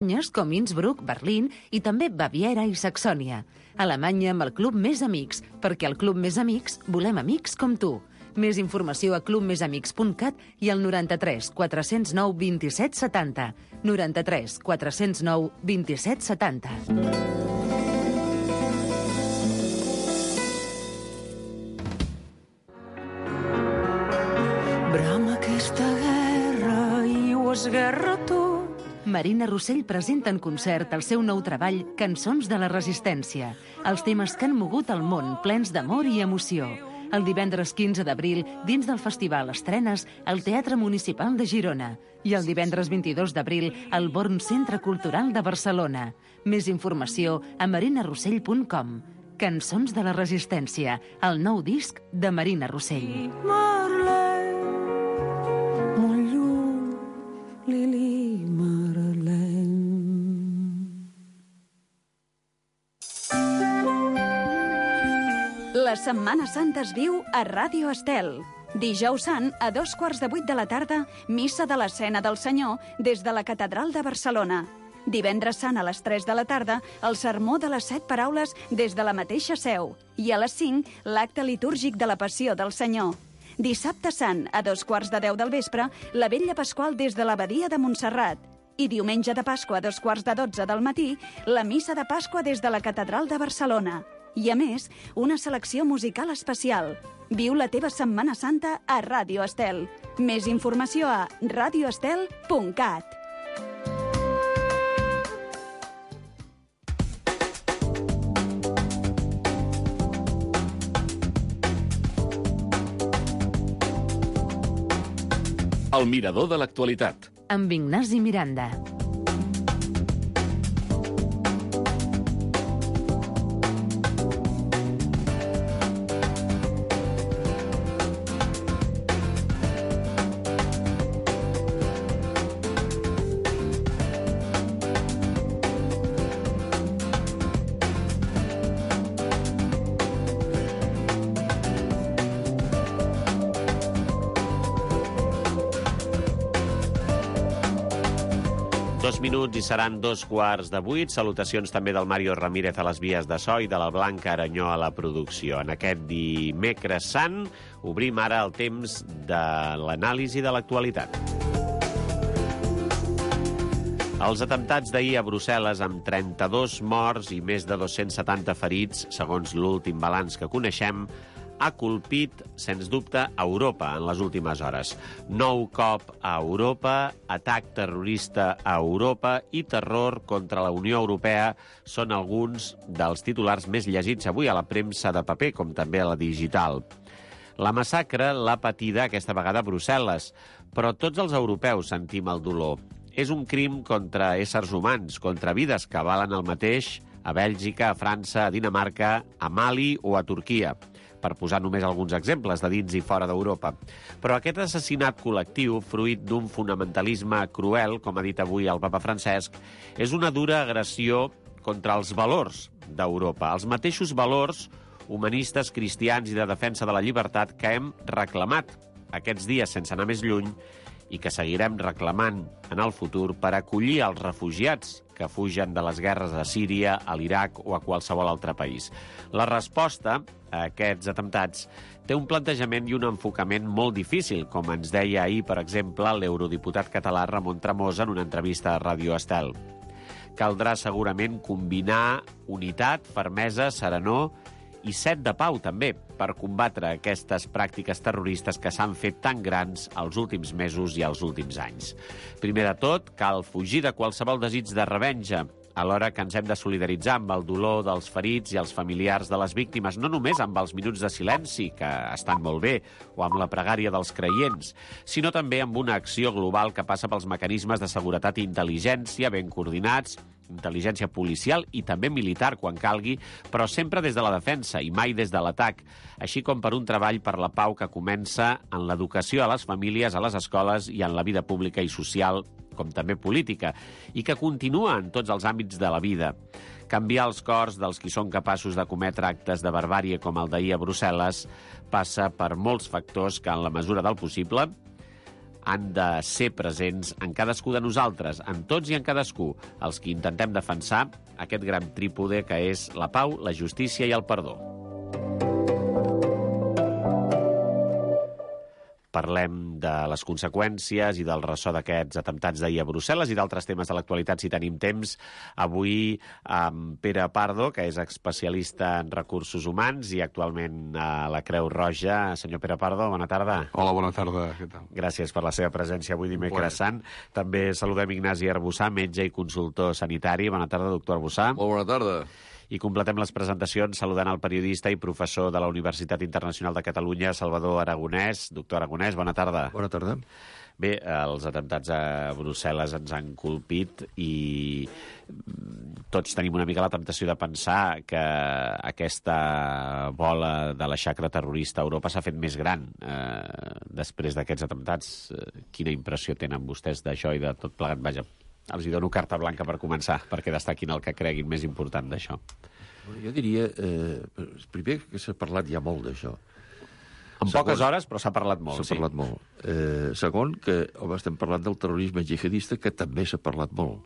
com Innsbruck, Berlín i també Baviera i Saxònia. Alemanya amb el Club Més Amics, perquè al Club Més Amics volem amics com tu. Més informació a clubmesamics.cat i al 93 409 27 70. 93 409 27 70. Brama aquesta guerra i ho esguerra tot. Marina Rossell presenta en concert el seu nou treball Cançons de la Resistència, els temes que han mogut el món plens d'amor i emoció. El divendres 15 d'abril, dins del Festival Estrenes, al Teatre Municipal de Girona. I el divendres 22 d'abril, al Born Centre Cultural de Barcelona. Més informació a marinarossell.com. Cançons de la Resistència, el nou disc de Marina Rossell. Marlene, molt lluny, Lili Marlene. La Setmana Santa es viu a Ràdio Estel. Dijous Sant, a 2:15 de la tarda, missa de l'Escena del Senyor des de la Catedral de Barcelona. Divendres Sant, a les 3 de la tarda, el sermó de les 7 paraules des de la mateixa seu. I a les 5, l'acte litúrgic de la Passió del Senyor. Dissabte Sant, a 2:15 del vespre, la Vetlla Pasqual des de l'Abadia de Montserrat. I diumenge de Pasqua, a 2:15 del matí, la missa de Pasqua des de la Catedral de Barcelona. I, a més, una selecció musical especial. Viu la teva Setmana Santa a Ràdio Estel. Més informació a radioestel.cat. El mirador de l'actualitat. Amb Ignasi Miranda. Minuts i seran 7:15. Salutacions també del Mario Ramírez a les vies de so i de la Blanca Aranyó a la producció. En aquest dimecres sant obrim ara el temps de l'anàlisi de l'actualitat. Els atemptats d'ahir a Brussel·les amb 32 morts i més de 270 ferits, segons l'últim balanç que coneixem, ha colpit, sens dubte, Europa en les últimes hores. Nou cop a Europa, atac terrorista a Europa i terror contra la Unió Europea són alguns dels titulars més llegits avui a la premsa de paper, com també a la digital. La massacre l'ha patida aquesta vegada a Brussel·les, però tots els europeus sentim el dolor. És un crim contra éssers humans, contra vides que valen el mateix a Bèlgica, a França, a Dinamarca, a Mali o a Turquia, per posar només alguns exemples de dins i fora d'Europa. Però aquest assassinat col·lectiu, fruit d'un fonamentalisme cruel, com ha dit avui el papa Francesc, és una dura agressió contra els valors d'Europa, els mateixos valors humanistes, cristians i de defensa de la llibertat que hem reclamat aquests dies sense anar més lluny i que seguirem reclamant en el futur per acollir els refugiats que fugen de les guerres a Síria, a l'Iraq o a qualsevol altre país. La resposta a aquests atemptats té un plantejament i un enfocament molt difícil, com ens deia ahir, per exemple, l'eurodiputat català Ramon Tremosa en una entrevista a Ràdio Estel. Caldrà segurament combinar unitat, fermesa, serenor i set de pau, també, per combatre aquestes pràctiques terroristes que s'han fet tan grans els últims mesos i els últims anys. Primer de tot, cal fugir de qualsevol desig de revenja, alhora que ens hem de solidaritzar amb el dolor dels ferits i els familiars de les víctimes, no només amb els minuts de silenci, que estan molt bé, o amb la pregària dels creients, sinó també amb una acció global que passa pels mecanismes de seguretat i intel·ligència ben coordinats, intel·ligència policial i també militar, quan calgui, però sempre des de la defensa i mai des de l'atac, així com per un treball per la pau que comença en l'educació a les famílies, a les escoles i en la vida pública i social, com també política, i que continua en tots els àmbits de la vida. Canviar els cors dels qui són capaços de cometre actes de barbàrie com el d'ahir a Brussel·les passa per molts factors que, en la mesura del possible, han de ser presents en cadascú de nosaltres, en tots i en cadascú, els que intentem defensar aquest gran trípode que és la pau, la justícia i el perdó. Parlem de les conseqüències i del ressò d'aquests atemptats d'ahir a Brussel·les i d'altres temes de l'actualitat si tenim temps. Avui amb Pere Pardo, que és especialista en recursos humans i actualment a la Creu Roja. Senyor Pere Pardo, bona tarda. Hola, bona tarda. Què tal? Gràcies per la seva presència avui dimecres sant. També saludem Ignasi Arbussà, metge i consultor sanitari. Bona tarda, doctor Arbussà. Molt bona tarda. I completem les presentacions saludant el periodista i professor de la Universitat Internacional de Catalunya, Salvador Aragonès. Doctor Aragonès, bona tarda. Bona tarda. Bé, els atemptats a Brussel·les ens han colpit i tots tenim una mica la temptació de pensar que aquesta bola de la xacra terrorista a Europa s'ha fet més gran després d'aquests atemptats. Quina impressió tenen vostès d'això i de tot plegat? Vaja, els hi dono carta blanca per començar, perquè destaquin el que creguin més important d'això. Jo diria, primer, que s'ha parlat ja molt d'això. En poques hores, però s'ha parlat molt. S'ha parlat molt. Segon, que estem parlant del terrorisme jihadista, que també s'ha parlat molt.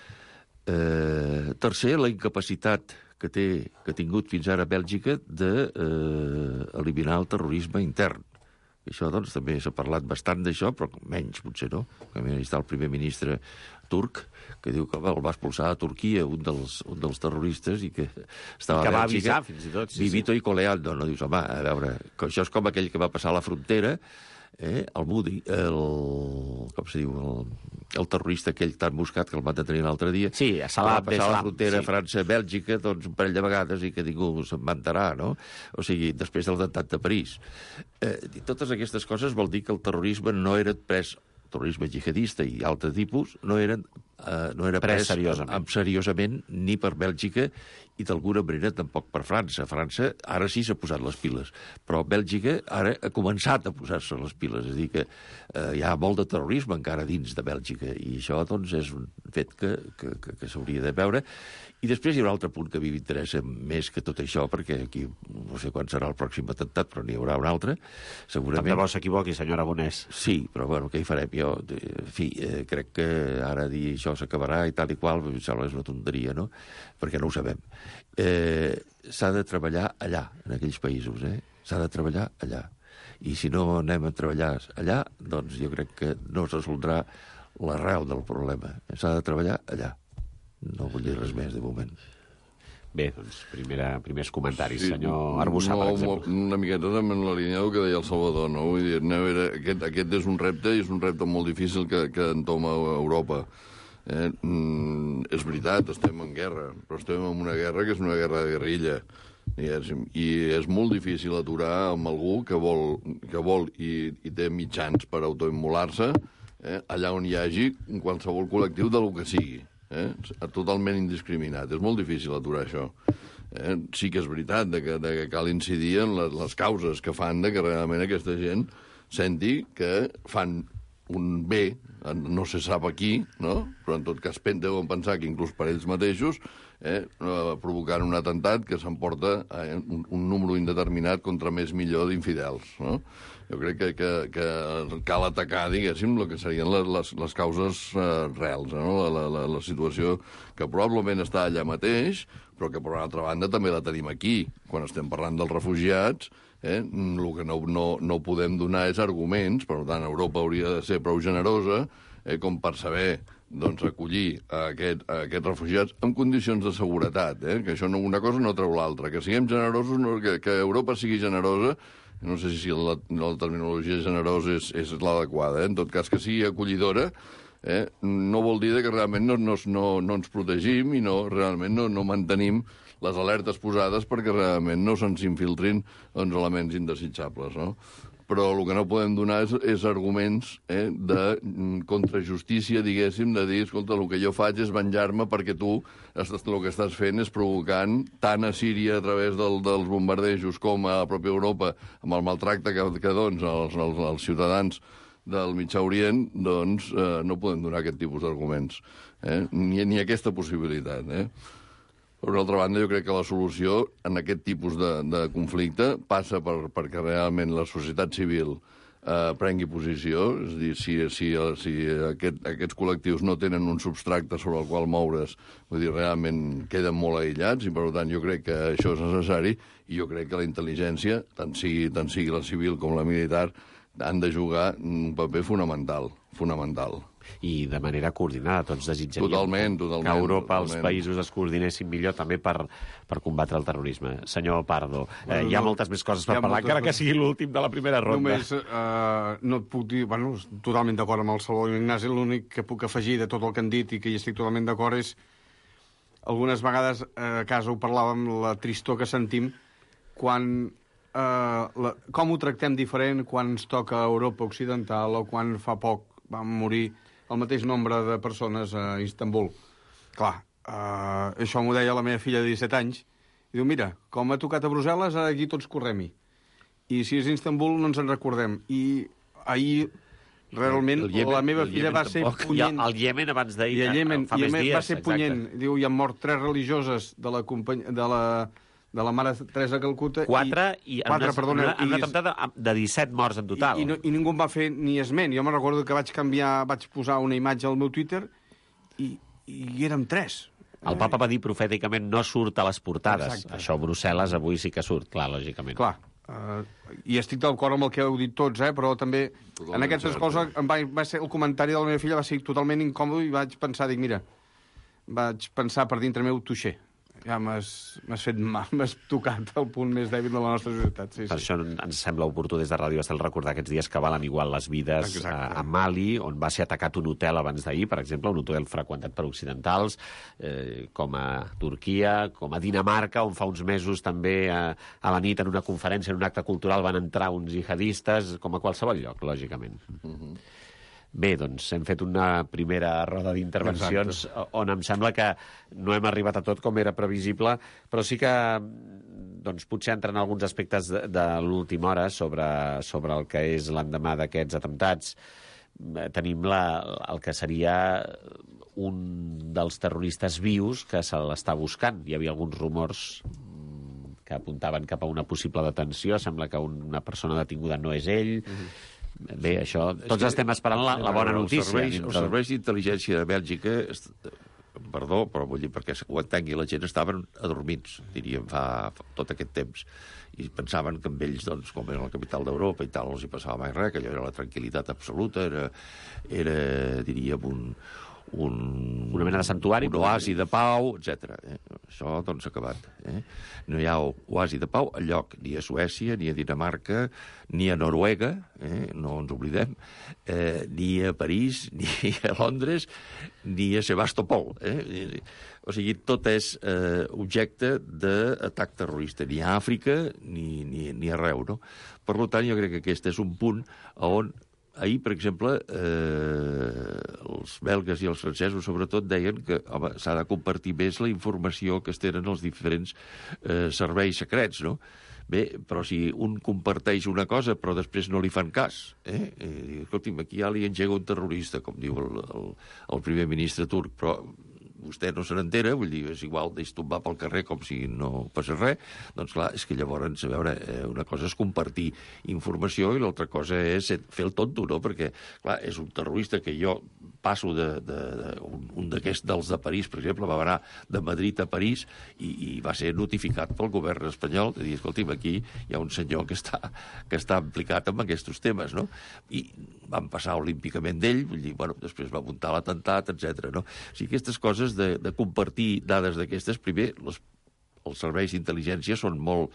Tercer, la incapacitat que ha tingut fins ara Bèlgica d'eliminar el terrorisme intern. Això, doncs, també s'ha parlat bastant d'això, però menys, potser no. Hi està el primer ministre turc, que diu que el va expulsar a Turquia, un dels terroristes, i que estava a Bèlgica. Que va avisar, fins i tot. Vivito i coleando, no? Dius, home, a veure, que això és com aquell que va passar a la frontera, el Moody, com se diu, el terrorista aquell tan buscat que el van detenir l'altre dia. Sí, a Salah va passar a la frontera sí. França-Bèlgica, doncs un parell de vegades i que ningú se'n vantarà, no? O sigui, després del atemptat de París. Totes aquestes coses vol dir que el terrorisme no era pres, terrorisme jihadista i altre tipus, no era pres seriosament ni per Bèlgica i d'alguna manera tampoc per França. França ara sí s'ha posat les piles, però Bèlgica ara ha començat a posar-se les piles, és a dir que hi ha molt de terrorisme encara dins de Bèlgica i això doncs és un fet que s'hauria de veure. I després hi ha un altre punt que a mi m'interessa més que tot això, perquè aquí no sé quan serà el pròxim atemptat, però n'hi haurà un altre, segurament. Tant de bo s'equivoqui, senyor Aragonès. Sí, però bueno, què hi farem? Jo, en fi, crec que ara dir això s'acabarà i tal i qual, em sembla que és una tonteria, no? Perquè no ho sabem. S'ha de treballar allà, en aquells països, S'ha de treballar allà. I si no anem a treballar allà, doncs jo crec que no es resoldrà l'arrel del problema. S'ha de treballar allà. No vull dir res més, de moment. Bé, doncs, primers comentaris. Sí, senyor Arbussà, per exemple. Una miqueta també en la línia del que deia el Salvador, no? Vull dir, aquest és un repte, i és un repte molt difícil que entoma Europa. És veritat, estem en guerra, però estem en una guerra que és una guerra de guerrilla. I és molt difícil aturar amb algú que vol i té mitjans per autoimmolar-se allà on hi hagi qualsevol col·lectiu del que sigui. Totalment indiscriminat. És molt difícil aturar això. Sí que és veritat que cal incidir en les causes que fan que realment aquesta gent senti que fan un bé, no se sap a qui, no? Però en tot cas deuen pensar que inclús per ells mateixos provocant un atemptat que s'emporta un número indeterminat contra més millor d'infidels, no? Jo crec que cal atacar, diguéssim, el que serien les causes reals, no? La situació que probablement està allà mateix, però que, per una altra banda, també la tenim aquí. Quan estem parlant dels refugiats, el que no podem donar és arguments, per tant, Europa hauria de ser prou generosa com per saber acollir aquests refugiats en condicions de seguretat, que això una cosa no treu l'altra, que siguem generosos, que Europa sigui generosa. No sé si la terminologia generosa és l'adequada, en tot cas que sigui acollidora, no vol dir que realment no ens protegim i realment no mantenim les alertes posades perquè realment no se'ns infiltrin elements indesitjables, no? Però el que no podem donar és arguments de contrajustícia, diguéssim, de dir, escolta, el que jo faig és venjar-me perquè tu el que estàs fent és provocant tant a Síria a través dels bombardejos com a la pròpia Europa amb el maltracte que doncs als ciutadans del Mitjà Orient, doncs no podem donar aquest tipus d'arguments, ni aquesta possibilitat, Per una altra banda, jo crec que la solució en aquest tipus de conflicte passa perquè realment la societat civil prengui posició. És a dir, si aquests col·lectius no tenen un substracte sobre el qual moure's, vull dir, realment queden molt aïllats, i per tant jo crec que això és necessari, i jo crec que la intel·ligència, tant sigui la civil com la militar, han de jugar un paper fonamental. I de manera coordinada, tots desitjaríem Totalment, que a Europa els països es coordinessin millor també per combatre el terrorisme. Senyor Pardo, hi ha moltes més coses per parlar, encara que sigui l'últim de la primera ronda. Només no et puc dir... Bueno, totalment d'acord amb el Salvador Ignasi, l'únic que puc afegir de tot el que han dit i que hi estic totalment d'acord és algunes vegades a casa ho parlàvem, la tristor que sentim quan... com ho tractem diferent quan ens toca a Europa Occidental o quan fa poc van morir el mateix nombre de persones a Istanbul. Clar, això m'ho deia la meva filla de 17 anys, i diu, mira, com ha tocat a Brussel·les, aquí tots correm-hi. I si és Istanbul no ens en recordem. I ahir, realment, la meva filla va ser punyent. El Iemen abans d'ahir, fa més dies. Va ser punyent. Diu, hi han mort 3 religioses de la Mare Teresa de Calcuta. 4, en una atemptada de 17 morts en total. I ningú em va fer ni esment. Jo me'n recordo que vaig posar una imatge al meu Twitter i érem 3. El papa va dir profèticament no surt a les portades. Exacte. Això a Brussel·les avui sí que surt, clar, lògicament. Clar. I estic d'acord amb el que heu dit tots, però també totalment en aquestes coses va ser el comentari de la meva filla va ser totalment incòmode i vaig pensar, vaig pensar per dintre meu, tuixer. Ja m'has fet mal, m'has tocat el punt més dèbil de la nostra societat. Sí, per això ens sembla oportú des de Ràdio Estel recordar aquests dies que valen igual les vides a Mali, on va ser atacat un hotel abans d'ahir, per exemple, un hotel freqüentat per occidentals, com a Turquia, com a Dinamarca, on fa uns mesos també a la nit en una conferència, en un acte cultural, van entrar uns jihadistes, com a qualsevol lloc, lògicament. Bé, doncs hem fet una primera roda d'intervencions on em sembla que no hem arribat a tot com era previsible, però sí que doncs, potser entren alguns aspectes de l'última hora sobre el que és l'endemà d'aquests atemptats. Tenim el que seria un dels terroristes vius que se l'està buscant. Hi havia alguns rumors que apuntaven cap a una possible detenció. Sembla que una persona detinguda no és ell. Bé, això, tots estem esperant la bona notícia. Els serveis d'intel·ligència de Bèlgica, perdó, però vull dir, perquè ho entengui, la gent estaven adormits, diríem, fa tot aquest temps, i pensaven que amb ells, doncs, com era la capital d'Europa i tal, no els hi passava mai res, que allò era la tranquil·litat absoluta, era diríem, una mena de santuari, un oasi de pau, etc. Això, doncs, s'ha acabat. No hi ha oasi de pau enlloc, ni a Suècia, ni a Dinamarca, ni a Noruega, no ens oblidem, ni a París, ni a Londres, ni a Sebastopol. O sigui, tot és objecte d'atac terrorista, ni a Àfrica, ni arreu, no? Per tant, jo crec que aquest és un punt on ahir, per exemple, els belgues i els francesos, sobretot, deien que s'ha de compartir més la informació que es tenen els diferents serveis secrets, no? Bé, però si un comparteix una cosa però després no li fan cas, escolti'm, aquí ja li engega un terrorista, com diu el primer ministre turc, però vostè no se n'entera, vull dir, és igual, deix tombar pel carrer com si no passés res, doncs clar, és que llavors, a veure, una cosa és compartir informació i l'altra cosa és fer el tonto, no? Perquè, clar, és un terrorista que jo passo un d'aquests dels de París, per exemple, va anar de Madrid a París i va ser notificat pel govern espanyol de dir, escolti'm, aquí hi ha un senyor que està implicat en aquests temes, no? I van passar olímpicament d'ell, vull dir, bueno, després va muntar l'atemptat, etc. No? O sigui, aquestes coses de compartir dades d'aquestes, primer, els serveis d'intel·ligència són molt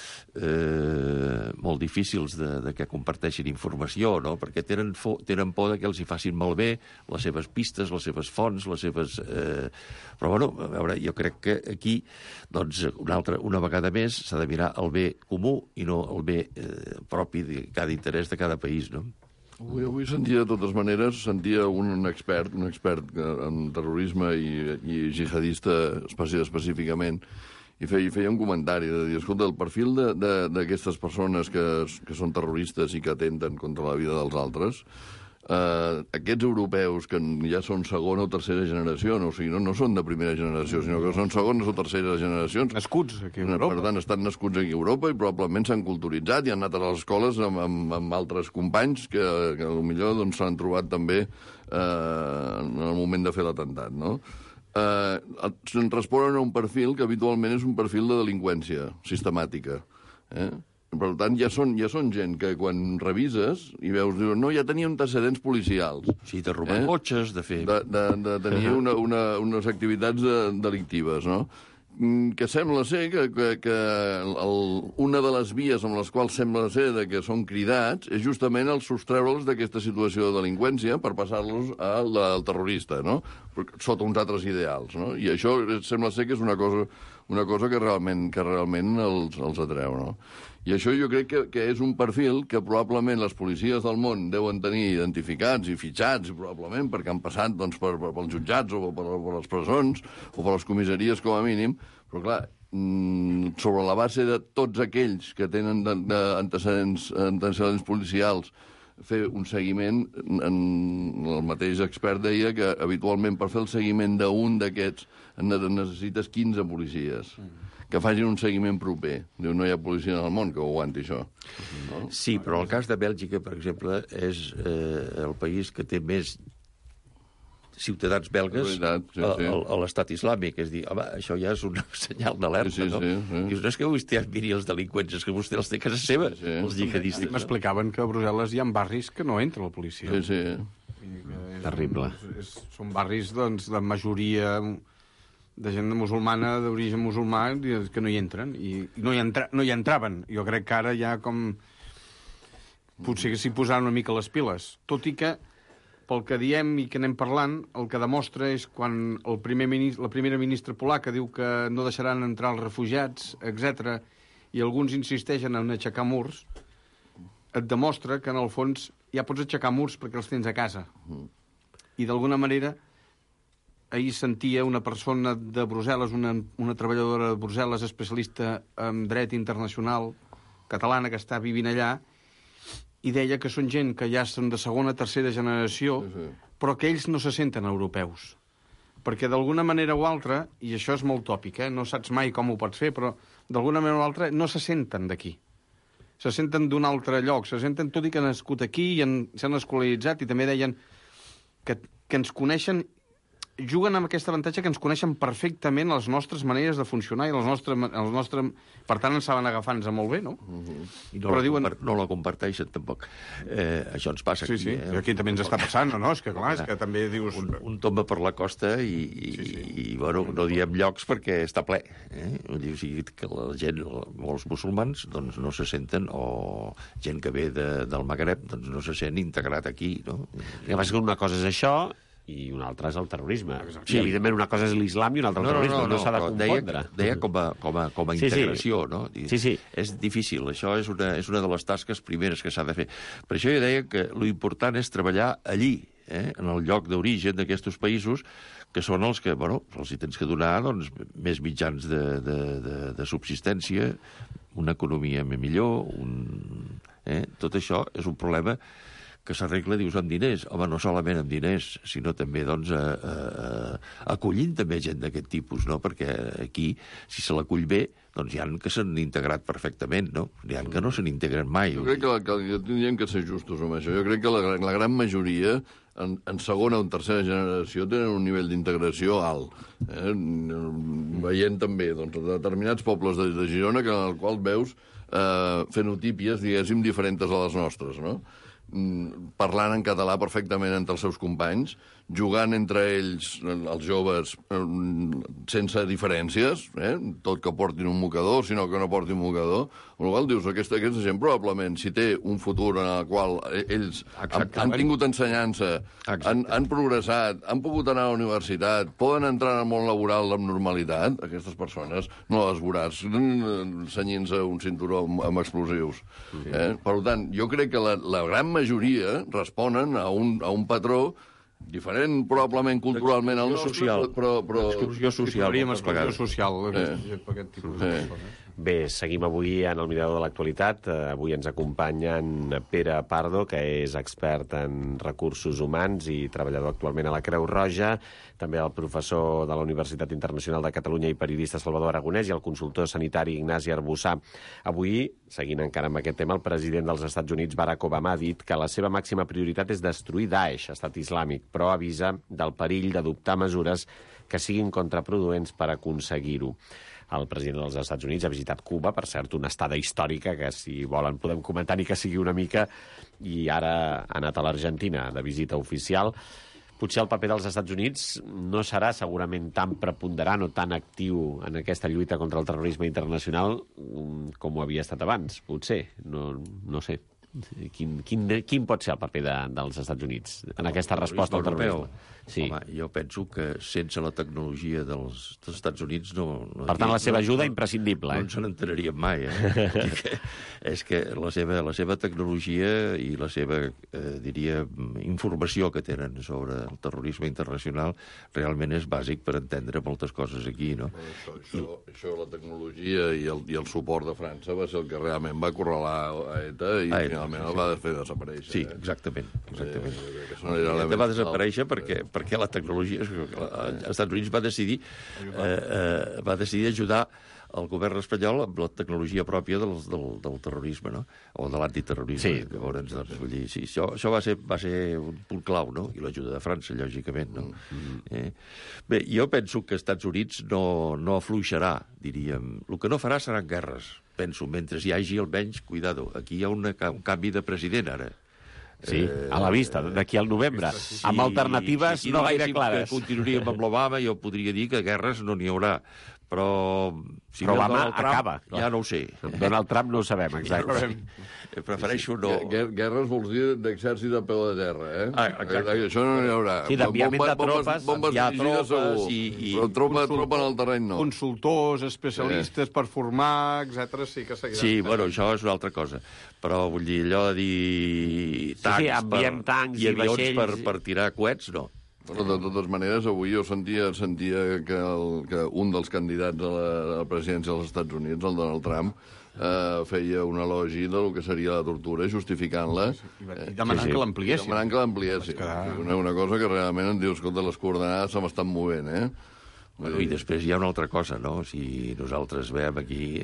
difícils de que comparteixin informació, no? Perquè tenen por que els hi facin malbé les seves pistes, les seves fonts, les seves... Però, bueno, a veure, jo crec que aquí, doncs, una vegada més, s'ha de mirar el bé comú i no el bé propi de cada interès de cada país, no? Avui sentia, de totes maneres, un expert en terrorisme i jihadista específicament, i feia un comentari de dir, escolta, el perfil d'aquestes persones que són terroristes i que atenten contra la vida dels altres aquests europeus que ja són segona o tercera generació, o sigui, no són de primera generació, sinó que són segones o terceres generacions. Nascuts aquí a Europa. Per tant, estan nascuts aquí a Europa i probablement s'han culturitzat i han anat a les escoles amb altres companys que potser doncs, s'han trobat també en el moment de fer l'atemptat, no? Se'n responen a un perfil que habitualment és un perfil de delinqüència sistemàtica. Per tant, ja són gent que quan revises i veus, no, ja tenia antecedents policials. Sí, de robar cotxes, de fer... De tenir unes activitats delictives, no? Que sembla ser que una de les vies amb les quals sembla ser que són cridats és justament el sostreure'ls d'aquesta situació de delinqüència per passar-los al terrorista, no? Sota uns altres ideals, no? I això sembla ser que és una cosa que realment els atreu, no? I això jo crec que és un perfil que probablement les policies del món deuen tenir identificats i fitxats, probablement, perquè han passat doncs, pels jutjats o per les presons o per les comissaries com a mínim, però clar, sobre la base de tots aquells que tenen antecedents policials fer un seguiment, el mateix expert deia que habitualment per fer el seguiment d'un d'aquests necessites 15 policies que facin un seguiment proper. Diu, no hi ha policia en el món que ho aguanti, això. No? Sí, però el cas de Bèlgica, per exemple, és el país que té més ciutadans belgues a l'estat islàmic. És dir, home, això ja és un senyal d'alerta, no? Dius, no és que vostè miri els delinqüents, és que vostè els té a casa seva, els jihadistes. M'explicaven que a Brussel·les hi ha barris que no entra la policia. Sí. Terrible. Són barris, doncs, de majoria de gent musulmana, d'origen musulmà, que no hi entren, i no hi entraven. Jo crec que ara ja com... potser que s'hi posaran una mica les piles. Tot i que, pel que diem i que anem parlant, el que demostra és quan la primera ministra polaca diu que no deixaran entrar els refugiats, etc., i alguns insisteixen en aixecar murs, et demostra que, en el fons, ja pots aixecar murs perquè els tens a casa. I, d'alguna manera, ahir sentia una persona de Brussel·les, una treballadora de Brussel·les especialista en dret internacional catalana que està vivint allà, i deia que són gent que ja són de segona, tercera generació, però que ells no se senten europeus. Perquè d'alguna manera o altra, i això és molt tòpic, no saps mai com ho pots fer, però d'alguna manera o altra no se senten d'aquí. Se senten d'un altre lloc, se senten tot i que han nascut aquí i s'han escolaritzat, i també deien que ens coneixen, juguen amb aquest avantatge que ens coneixen perfectament les nostres maneres de funcionar i per tant ens saben agafar-nos molt bé, no? I no la comparteixen, tampoc. Això ens passa aquí. Sí. Aquí també ens està passant, no? És que, clar, és que també dius... Un tomba per la costa i bueno, no diem llocs perquè està ple. O sigui, que la gent, molts musulmans, doncs no se senten, o gent que ve del Magreb, doncs no se sent integrat aquí, no? El que passa que una cosa és això i una altra és el terrorisme. Sí. Evidentment, una cosa és l'islam i una altra el terrorisme. No s'ha de confondre. Deia com a integració, no? Sí. És difícil. Això és una de les tasques primeres que s'ha de fer. Per això jo deia que l'important és treballar allí, en el lloc d'origen d'aquests països, que són els que, bueno, els hi tens que donar doncs, més mitjans de subsistència, una economia millor, tot això és un problema que s'arregla, dius, amb diners. Home, no solament amb diners, sinó també, doncs, acollint també gent d'aquest tipus, no? Perquè aquí, si se l'acull bé, doncs hi ha que s'han integrat perfectament, no? Hi ha que no se n'integren mai. Jo crec que tindríem que ser justos amb això. Jo crec que la gran majoria, en segona o en tercera generació, tenen un nivell d'integració alt. Veient també, doncs, determinats pobles de Girona en el qual veus fenotípies, diguéssim, diferents a les nostres, no? Parlant en català perfectament entre els seus companys, jugant entre ells, els joves, sense diferències, tot que portin un mocador, sinó que no portin un mocador, amb la qual dius, aquesta gent probablement, si té un futur en el qual ells han tingut ensenyança, han progressat, han pogut anar a la universitat, poden entrar en el món laboral amb normalitat, aquestes persones no les veuràs senyint-se un cinturó amb explosius. Per tant, jo crec que la gran majoria responen a un patró diferent, probablement, culturalment al nostre, però... Exclusió social. Exclusió social, aquest tipus de persones. Bé, seguim avui en el Mirador de l'Actualitat. Avui ens acompanya en Pere Pardo, que és expert en recursos humans i treballador actualment a la Creu Roja, també el professor de la Universitat Internacional de Catalunya i periodista Salvador Aragonès i el consultor sanitari Ignasi Arbussà. Avui, seguint encara amb aquest tema, el president dels Estats Units, Barack Obama, ha dit que la seva màxima prioritat és destruir Daesh, Estat Islàmic, però avisa del perill d'adoptar mesures que siguin contraproduents per aconseguir-ho. El president dels Estats Units ha visitat Cuba, per cert, una estada històrica que, si volen, podem comentar ni que sigui una mica, i ara ha anat a l'Argentina de visita oficial. Potser el paper dels Estats Units no serà segurament tan preponderant o tan actiu en aquesta lluita contra el terrorisme internacional com ho havia estat abans, potser, no sé. Quin pot ser el paper dels Estats Units en aquesta resposta al terrorisme? Sí. Home, jo penso que sense la tecnologia dels Estats Units no... Per tant, la seva ajuda imprescindible. No ens n'enteraríem mai. És que la seva tecnologia i la seva, diria, informació que tenen sobre el terrorisme internacional realment és bàsic per entendre moltes coses aquí, no? Això la tecnologia i el suport de França va ser el que realment va acorralar a ETA i finalment el va fer desaparèixer. Sí, exactament. ETA va desaparèixer perquè la tecnologia... Els Estats Units va decidir ajudar el govern espanyol amb la tecnologia pròpia del terrorisme, no? O de l'antiterrorisme. Sí. Llavors, doncs, vull dir, sí, això va ser un punt clau, no? I l'ajuda de França, lògicament, no? Bé, jo penso que Estats Units no afluixarà, diríem. El que no farà seran guerres, penso, mentre hi hagi almenys, cuidado, aquí hi ha un canvi de president, ara. Sí, a la vista, d'aquí al novembre, amb alternatives no gaire clares. Si continuaríem amb l'Obama, jo podria dir que guerres no n'hi haurà, però si però ve Obama Donald Trump, acaba. Ja no ho sé. Donald Trump no ho sabem, exacte. Prefereixo no... Guerres vols dir d'exèrcit a peu de terra, eh? Exacte. Això no n'hi haurà. Sí, d'enviament de tropes. Bombes hi ha dirigides tropes segur. Però tropa en el terreny no. Consultors, especialistes per formar, etc. sí que seguiran. Sí, bueno, això és una altra cosa. Però vull dir, allò de dir tancs, enviem tancs i avions vaixells per tirar coets, no. Bueno, de totes maneres, avui jo sentia que un dels candidats a la presidència dels Estats Units, el Donald Trump, feia un elogi del que seria la tortura, justificant-la. I demanant que l'ampliessin. Demanant que l'ampliessin. Una cosa que realment em dius, escolta, les coordenades se m'estan movent, eh? Bueno, i després hi ha una altra cosa, no? Si nosaltres veiem aquí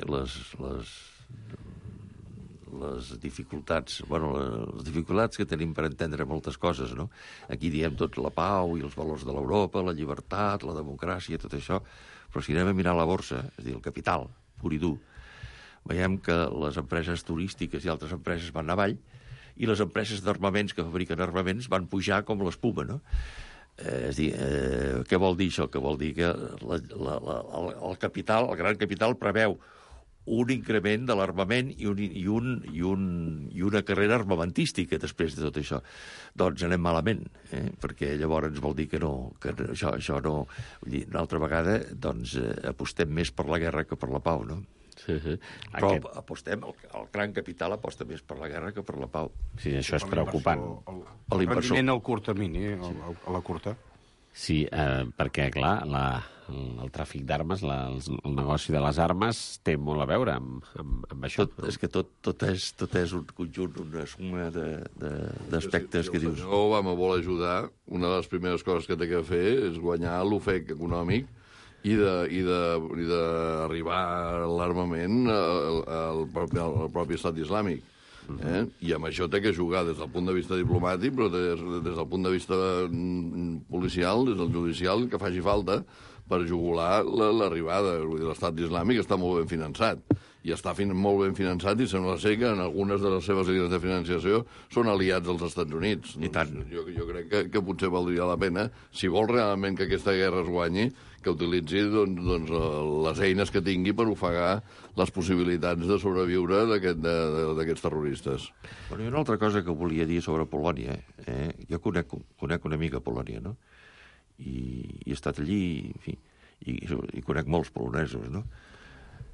les dificultats, les dificultats que tenim per entendre moltes coses, no? Aquí diem tots la pau i els valors de l'Europa, la llibertat, la democràcia, tot això, però si anem a mirar la borsa, és a dir, el capital, pur i dur, veiem que les empreses turístiques i altres empreses van avall i les empreses d'armaments que fabriquen armaments van pujar com l'espuma, no? És a dir, què vol dir això? Que vol dir que el capital, el gran capital, preveu un increment de l'armament i una carrera armamentística després de tot això. Doncs anem malament, perquè llavors vol dir que això no... Vull dir, una altra vegada, doncs, apostem més per la guerra que per la pau, no? Però el gran capital aposta més per la guerra que per la pau. Sí, això és preocupant. El rendiment al curt termini, a la curta. Sí, perquè, clar, el tràfic d'armes, el negoci de les armes, té molt a veure amb això. És que tot és un conjunt, una suma d'aspectes que dius... Si el senyor Obama vol ajudar, una de les primeres coses que té que fer és guanyar l'ofec econòmic i d'arribar a l'armament al propi estat islàmic. I amb això té que jugar des del punt de vista diplomàtic, però des del punt de vista policial, des del judicial, que faci falta per jugular l'arribada. L'estat islàmic està molt ben finançat, i està molt ben finançat, i sembla ser que en algunes de les seves línies de financiació són aliats dels Estats Units. I tant. Jo crec que potser valdria la pena, si vol realment que aquesta guerra es guanyi, que utilitzi les eines que tingui per ofegar les possibilitats de sobreviure d'aquests terroristes. Bueno, hi ha una altra cosa que volia dir sobre Polònia. Jo conec una mica Polònia, no? I he estat allí, en fi, i conec molts polonesos, no?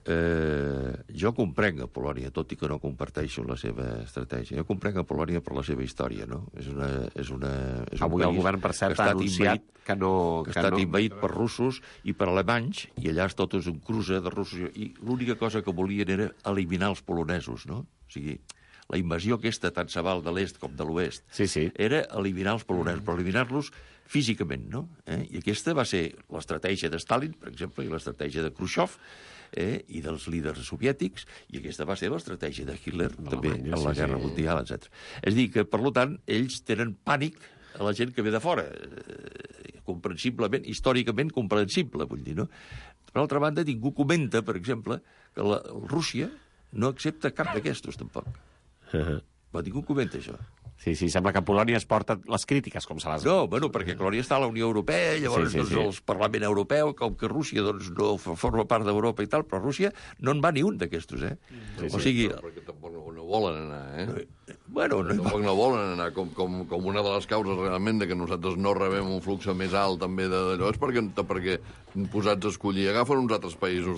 Jo comprenc a Polònia, tot i que no comparteixo la seva estratègia. Jo comprenc a Polònia per la seva història, no? És un Avui el govern, per cert, ha anunciat que no... Que ha estat invaït per russos i per alemanys, i allà tot és un cruce de russos. I l'única cosa que volien era eliminar els polonesos, no? O sigui, la invasió aquesta, tant se val de l'est com de l'oest, era eliminar els polonesos, però eliminar-los físicament, no? I aquesta va ser l'estratègia de Stalin, per exemple, i l'estratègia de Khrushchev, i dels líders soviètics, i aquesta va ser l'estratègia de Hitler, també, en la Guerra Mundial, etc. És a dir, que, per tant, ells tenen pànic a la gent que ve de fora. Comprensiblement, històricament comprensible, vull dir, no? Per altra banda, ningú comenta, per exemple, que Rússia no accepta cap d'aquestos, tampoc. Però ningú comenta això. Sí, sembla que Polònia es porta les crítiques, com se les... No, bueno, perquè Polònia està a la Unió Europea, llavors el Parlament Europeu, com que Rússia no forma part d'Europa i tal, però Rússia no en va ni un d'aquestos, O sigui... Perquè tampoc no volen anar, Bueno, tampoc no volen anar, com una de les causes realment de que nosaltres no rebem un flux més alt també d'allò, és perquè posats a escollir agafen uns altres països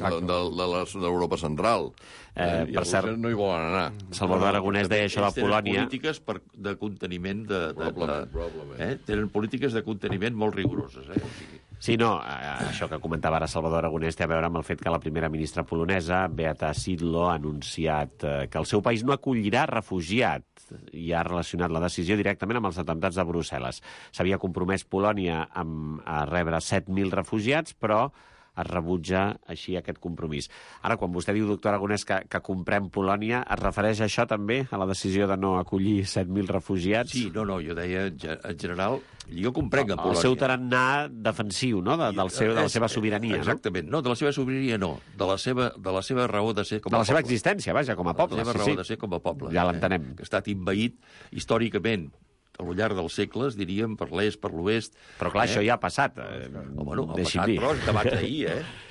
de l'Europa central. I per cert, no hi volen anar. Salvador Aragonès deia això de Polònia... Tenen polítiques de conteniment Probablement. Tenen polítiques de conteniment molt rigoroses, Sí, no, això que comentava ara Salvador Aragonès té a veure amb el fet que la primera ministra polonesa, Beata Szydło, ha anunciat que el seu país no acollirà refugiats i ha relacionat la decisió directament amb els atemptats de Brussel·les. S'havia compromès Polònia a rebre 7.000 refugiats, però es rebutja així aquest compromís. Ara, quan vostè diu, doctor Aragonès, que comprem Polònia, es refereix a això també, a la decisió de no acollir 7.000 refugiats? Sí, no, jo deia, en general, jo comprenc a Polònia. El seu tarannà defensiu, no?, de la seva sobirania, exactament, no, de la seva sobirania no, de la seva raó de ser com a poble. De la seva existència, vaja, com a poble. De la seva raó de ser com a poble. Ja l'entenem. Que ha estat invaït històricament a lo llarg dels segles, diríem, per l'est, per l'oest... Però clar, això ja ha passat. Bueno, ha passat, però és debat d'ahir,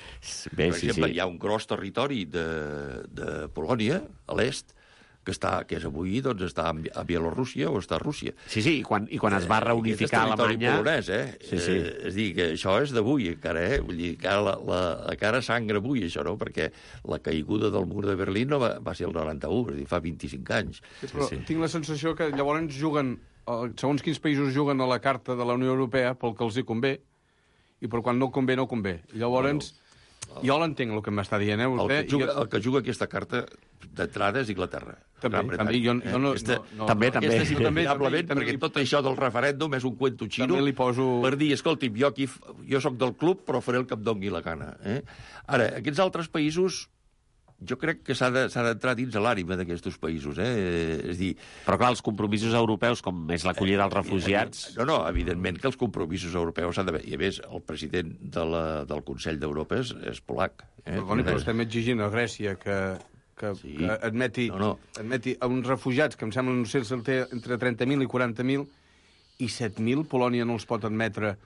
Bé, per exemple, hi ha un gros territori de Polònia, a l'est, que és avui, doncs, està a Bielorússia o està a Rússia. Sí, i quan es va reunificar Alemanya... Polonès, És a dir, que això és d'avui, encara, Vull dir, encara sangra avui, això, no? Perquè la caiguda del mur de Berlín no va ser el 91, és a dir, fa 25 anys. Sí, però tinc la sensació que llavors juguen, segons quins països juguen a la carta de la Unió Europea pel que els hi convé, i per quan no convé, no convé. Llavors... Jo l'entenc, el que m'està dient, vostè. El que juga aquesta carta d'entrada és Inglaterra. També, També. Aquesta és indubtablement, perquè tot això del referèndum és un cuento xino per dir, escolti'm, jo soc del club, però faré el que em doni la gana. Ara, aquests altres països, jo crec que s'ha d'entrar dins a l'ànima d'aquests països. És dir... Però clar, els compromisos europeus, com és l'acollida dels refugiats... No, evidentment que els compromisos europeus s'han d'haver... I a més, el president del Consell d'Europa és polac. Perdoni, però estem exigint a Grècia que admeti a uns refugiats que em sembla, no sé, entre 30.000 i 40.000, i 7.000 Polònia no els pot admetre...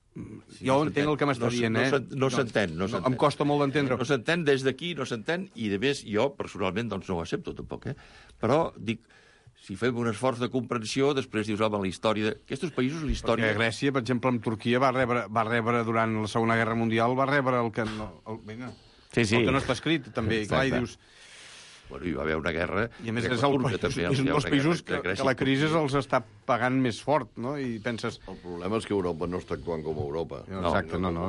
Jo entenc el que m'està dient, No s'entén. Em costa molt d'entendre. No s'entén des d'aquí, no s'entén, i de més jo, personalment, doncs no ho accepto tampoc, Però, dic, si fem un esforç de comprensió, després dius, home, la història... Aquests països, la història... Perquè Grècia, per exemple, amb Turquia va rebre durant la Segona Guerra Mundial, va rebre el que no... El que no està escrit, també. I clar, i dius... Bueno, hi va haver una guerra... I a més és un dels països que la crisi els està pagant més fort, no? I penses... El problema és que Europa no està actuant com Europa. Exacte, no.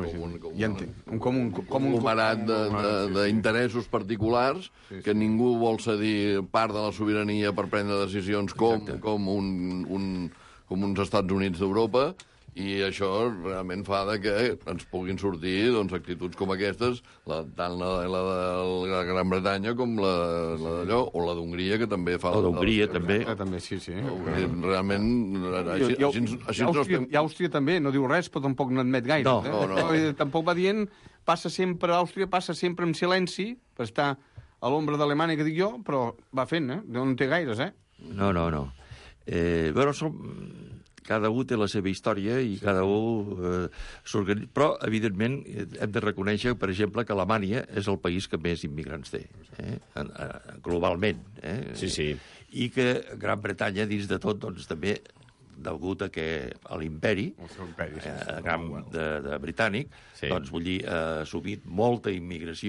Com un conglomerat d'interessos particulars que ningú vol cedir part de la sobirania per prendre decisions com uns Estats Units d'Europa, i això realment fa que ens puguin sortir actituds com aquestes, tant la de la Gran Bretanya com la d'allò, o la d'Hongria, que també fa... O d'Hongria, també. També, sí. Realment, així no estem... I Àustria també, no diu res, però tampoc no admet gaire. No. Tampoc va dient, Àustria passa sempre en silenci, per estar a l'ombra d'Alemanya, que dic jo, però va fent, no en té gaires, No. Bueno, cada un té la seva història i cada un s'organitza. Però, evidentment, hem de reconèixer, per exemple, que Alemanya és el país que més immigrants té, globalment. Sí. I que Gran Bretanya, dins de tot, doncs també, degut a que l'imperi britànic, doncs, vull dir, ha assumit molta immigració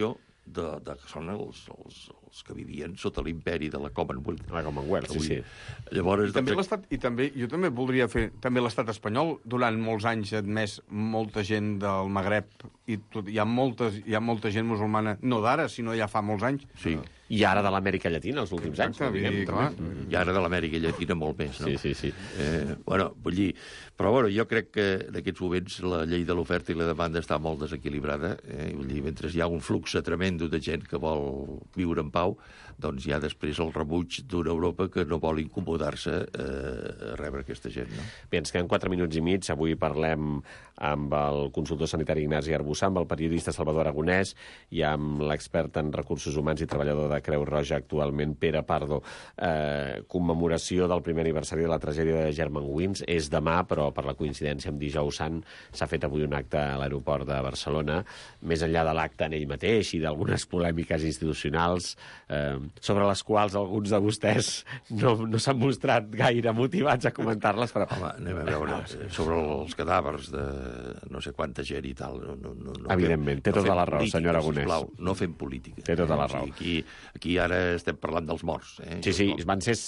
que són els que vivien sota l'imperi de la Commonwealth. La Commonwealth, sí. Llavors, també l'Estat, i també, jo també voldria fer, també l'Estat espanyol, durant molts anys ha admès molta gent del Magreb, i hi ha molta gent musulmana, no d'ara, sinó ja fa molts anys. Sí. I ara de l'Amèrica Llatina, els últims anys. I ara de l'Amèrica Llatina molt més, no? Sí. Vull dir, però jo crec que en aquests moments la llei de l'oferta i la demanda està molt desequilibrada. Vull dir, mentre hi ha un flux tremendo de gent que vol viure en pau, doncs hi ha després el rebuig d'una Europa que no vol incomodar-se a rebre aquesta gent, no? Bé, ens queden 4 minuts i mig. Avui parlem amb el consultor sanitari Ignasi Arbussà, amb el periodista Salvador Aragonès i amb l'expert en recursos humans i treballador de Creu Roja actualment, Pere Pardo. Commemoració del primer aniversari de la tragèdia de Germanwings és demà, però per la coincidència amb Dijous Sant s'ha fet avui un acte a l'aeroport de Barcelona. Més enllà de l'acte en ell mateix i d'algunes polèmiques institucionals sobre les quals alguns de vostès no s'han mostrat gaire motivats a comentar-les. Però... Home, anem a veure, sobre els cadàvers de no sé quanta gent i tal. Evidentment, té tota la raó, senyor Aragonès. Sisplau, no fem política. Té tota la raó. Aquí ara estem parlant dels morts. Sí, van ser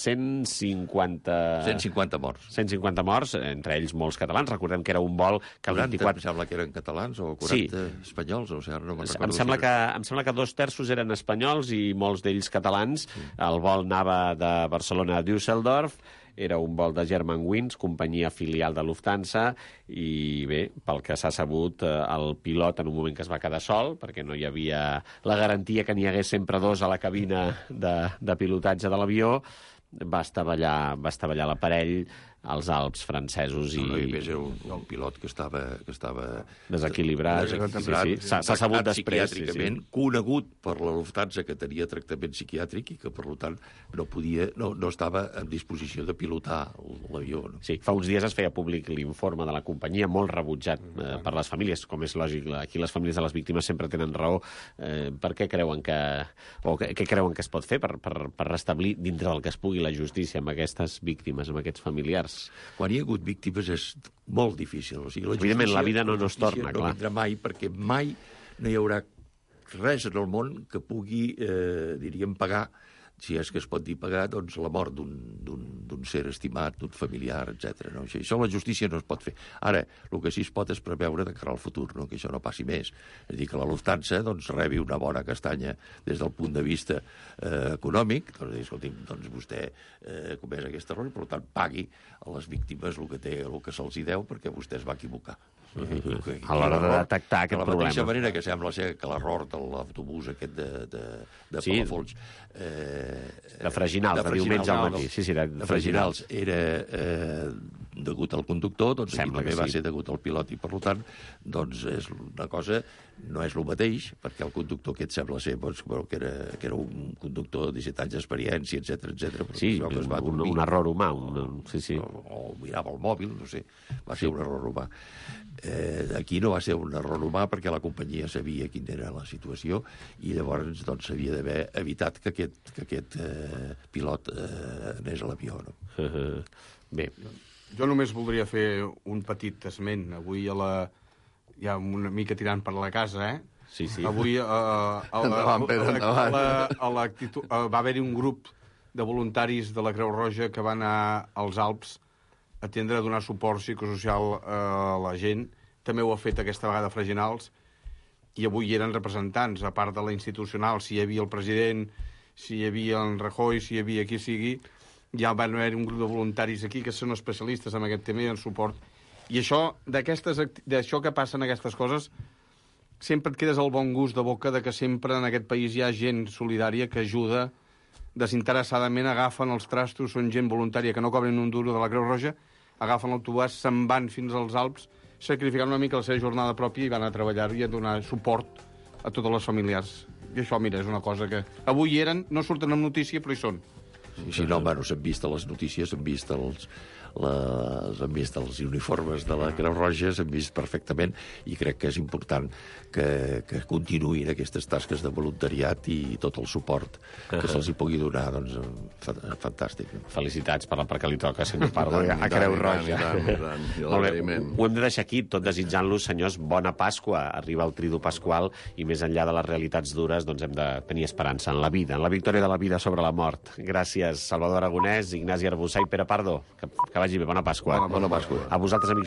150 morts. 150 morts, entre ells molts catalans. Recordem que era un vol que el 24... Em sembla que eren catalans o 40 espanyols, o sigui, no me'n recordo. Em sembla que 2/3 eren espanyols i molts d'ells catalans. El vol anava de Barcelona a Düsseldorf, era un vol de Germanwings, companyia filial de Lufthansa, i bé, pel que s'ha sabut, el pilot en un moment que es va quedar sol, perquè no hi havia la garantia que n'hi hagués sempre dos a la cabina de pilotatge de l'avió, va estavellar l'aparell als Alps francesos i... No, i més era un pilot que estava desequilibrat. Sí. S'ha sabut després. Psiquiàtricament conegut per la Lufthansa, que tenia tractament psiquiàtric i que, per tant, no estava en disposició de pilotar l'avió. No? Sí, fa uns dies es feia públic l'informe de la companyia, molt rebutjat per les famílies, com és lògic. Aquí les famílies de les víctimes sempre tenen raó. Per què creuen què creuen que es pot fer per restablir dintre del que es pugui la justícia amb aquestes víctimes, amb aquests familiars? Quan hi ha hagut víctimes és molt difícil. O sigui, evidentment, la vida no es torna, clar. No vindrà mai, perquè mai no hi haurà res en el món que pugui, diríem, pagar, si és que es pot dir pagar, doncs la mort d'un ser estimat, d'un familiar, etc. No? Això la justícia no es pot fer. Ara, el que sí es pot és preveure de cara al futur, no? Que això no passi més. És a dir, que la Lufthansa doncs, rebi una bona castanya des del punt de vista econòmic, doncs, escolti'm, doncs vostè comès aquest error i, per tant, pagui a les víctimes el que se'ls deu perquè vostè es va equivocar. A l'hora de detectar aquest problema. De la mateixa manera que sembla ser que l'error de l'autobús aquest de Palafolls... De Freginals, de diumenge al matí. De Freginals era degut al conductor, doncs aquí també va ser degut al pilot i, per tant, doncs és una cosa, no és el mateix, perquè el conductor aquest sembla ser que era un conductor de 17 anys d'experiència, etc. Sí, un error humà. O mirava el mòbil, no sé, va ser un error humà. Aquí no va ser un error humà perquè la companyia sabia quina era la situació i llavors doncs s'havia d'haver evitat que aquest pilot anés a l'avió. No? Bé. Jo només voldria fer un petit esment. Avui ja una mica tirant per la casa, Sí. Avui va haver-hi un grup de voluntaris de la Creu Roja que van anar als Alps a atendre a donar suport psicosocial a la gent. També ho ha fet aquesta vegada Freginals i avui hi eren representants, a part de la institucional, si hi havia el president, si hi havia en Rajoy, si hi havia qui sigui, ja van haver un grup de voluntaris aquí que són especialistes en aquest tema i en suport. I d'això que passen aquestes coses, sempre et quedes el bon gust de boca de que sempre en aquest país hi ha gent solidària que ajuda desinteressadament, agafen els trastos, són gent voluntària que no cobren un duro de la Creu Roja, agafen l'autobús, se'n van fins als Alps, sacrificant una mica la seva jornada pròpia i van a treballar i a donar suport a totes les familiars. I això, mira, és una cosa que... Avui hi eren, no surten en notícia, però hi són. Sí, no, bueno, s'han vist a les notícies, s'han vist hem vist els uniformes de la Creu Roja, s'han vist perfectament, i crec que és important que continuïn aquestes tasques de voluntariat i tot el suport que se'ls hi pugui donar, doncs, fantàstic. Felicitats perquè li toca, senyor Pardo, a Creu Roja. Molt bé, ho hem de deixar aquí, tot desitjant-los, senyors, bona Pasqua. Arriba el Tridu Pasqual i més enllà de les realitats dures doncs hem de tenir esperança en la vida, en la victòria de la vida sobre la mort. Gràcies, Salvador Aragonès, Ignasi Arbussà i Pere Pardo. Que vagi bé, bona Pasqua. Bona Pasqua. A vosaltres, amics